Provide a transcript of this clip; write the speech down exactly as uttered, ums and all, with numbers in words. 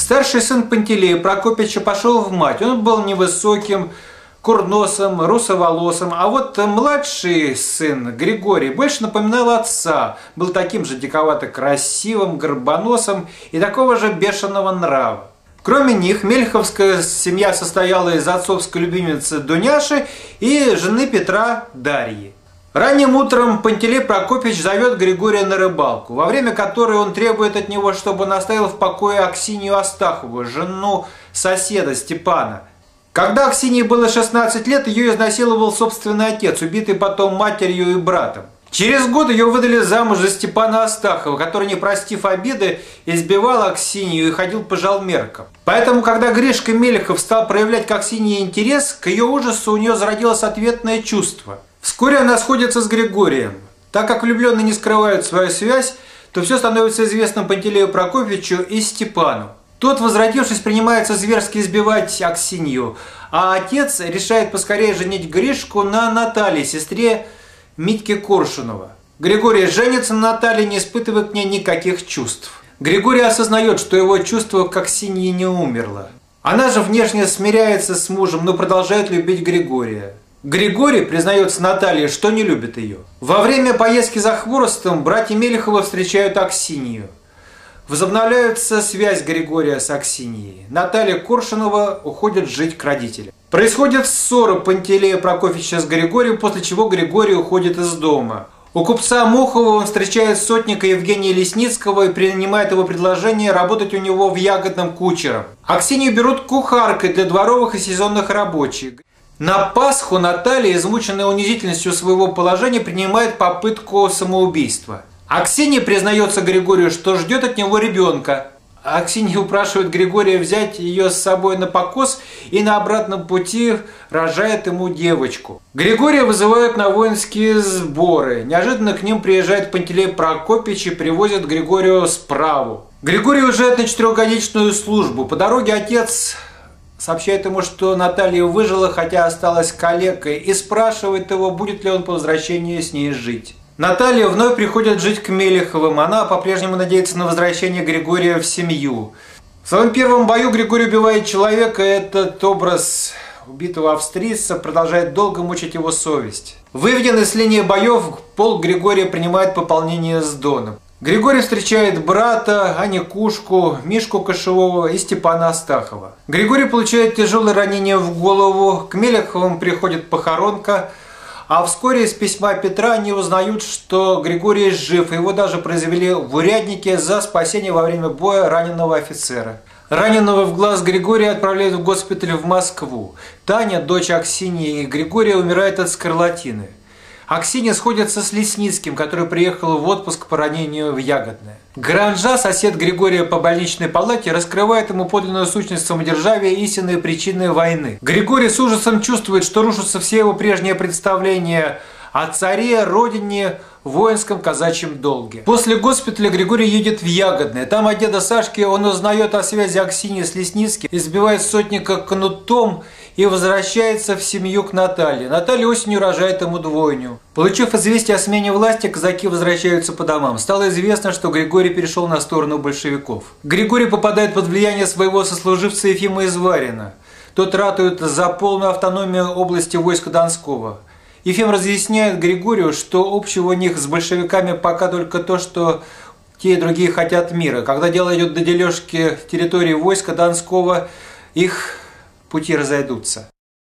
Старший сын Пантелея Прокопича пошел в мать. Он был невысоким, курносым, русоволосым, а вот младший сын Григорий больше напоминал отца, был таким же диковато красивым, горбоносым и такого же бешеного нрава. Кроме них, мельховская семья состояла из отцовской любимицы Дуняши и жены Петра Дарьи. Ранним утром Пантелей Прокопич зовет Григория на рыбалку, во время которой он требует от него, чтобы он оставил в покое Аксинью Астахову, жену соседа Степана. Когда Аксинье было шестнадцать лет, ее изнасиловал собственный отец, убитый потом матерью и братом. Через год ее выдали замуж за Степана Астахова, который, не простив обиды, избивал Аксинью и ходил по жалмеркам. Поэтому, когда Гришка Мелехов стал проявлять к Аксинье интерес, к ее ужасу у нее зародилось ответное чувство. Вскоре она сходится с Григорием. Так как влюбленные не скрывают свою связь, то все становится известно Пантелею Прокопичу и Степану. Тот, возвратившись, принимается зверски избивать Аксинью, а отец решает поскорее женить Гришку на Наталье, сестре Митьки Коршунова. Григорий женится на Наталье, не испытывая к ней никаких чувств. Григорий осознает, что его чувство к Аксинье не умерло. Она же внешне смиряется с мужем, но продолжает любить Григория. Григорий признается Наталье, что не любит ее. Во время поездки за хворостом братья Мелеховы встречают Аксинью. Возобновляется связь Григория с Аксиньей. Наталья Коршунова уходит жить к родителям. Происходит ссора Пантелея Прокопича с Григорием, после чего Григорий уходит из дома. У купца Мохова он встречает сотника Евгения Лесницкого и принимает его предложение работать у него в Ягодном кучером. Аксинью берут кухаркой для дворовых и сезонных рабочих. На Пасху Наталья, измученная унизительностью своего положения, принимает попытку самоубийства. Аксинья признается Григорию, что ждет от него ребенка. Аксинья упрашивает Григория взять ее с собой на покос и на обратном пути рожает ему девочку. Григория вызывают на воинские сборы. Неожиданно к ним приезжает Пантелей Прокопич и привозит Григорию справу. Григорий уезжает на четырехгодичную службу. По дороге отец сообщает ему, что Наталья выжила, хотя осталась калекой, и спрашивает его, будет ли он по возвращении с ней жить. Наталья вновь приходит жить к Мелеховым. Она по-прежнему надеется на возвращение Григория в семью. В своем первом бою Григорий убивает человека. Этот образ убитого австрийца продолжает долго мучить его совесть. Выведенный с линии боев, полк Григория принимает пополнение с Доном. Григорий встречает брата, Аникушку, Мишку Кошевого и Степана Астахова. Григорий получает тяжелое ранение в голову, к Мелеховым приходит похоронка, а вскоре из письма Петра они узнают, что Григорий жив, его даже произвели в уряднике за спасение во время боя раненого офицера. Раненого в глаз Григория отправляют в госпиталь в Москву. Таня, дочь Аксиньи и Григория, умирает от скарлатины. Аксинья сходится с Лесницким, который приехал в отпуск по ранению в Ягодное. Гранжа, сосед Григория по больничной палате, раскрывает ему подлинную сущность самодержавия и истинные причины войны. Григорий с ужасом чувствует, что рушатся все его прежние представления о царе, родине, воинском казачьем долге. После госпиталя Григорий едет в Ягодное. Там от деда Сашки он узнает о связи Аксиньи с Лесницким, избивает сотника кнутом и возвращается в семью к Наталье. Наталья осенью рожает ему двойню. Получив известие о смене власти, казаки возвращаются по домам. Стало известно, что Григорий перешел на сторону большевиков. Григорий попадает под влияние своего сослуживца Ефима Изварина. Тот ратует за полную автономию области войска Донского. Ефим разъясняет Григорию, что общего у них с большевиками пока только то, что те и другие хотят мира. Когда дело идет до дележки территории войска Донского, их пути разойдутся.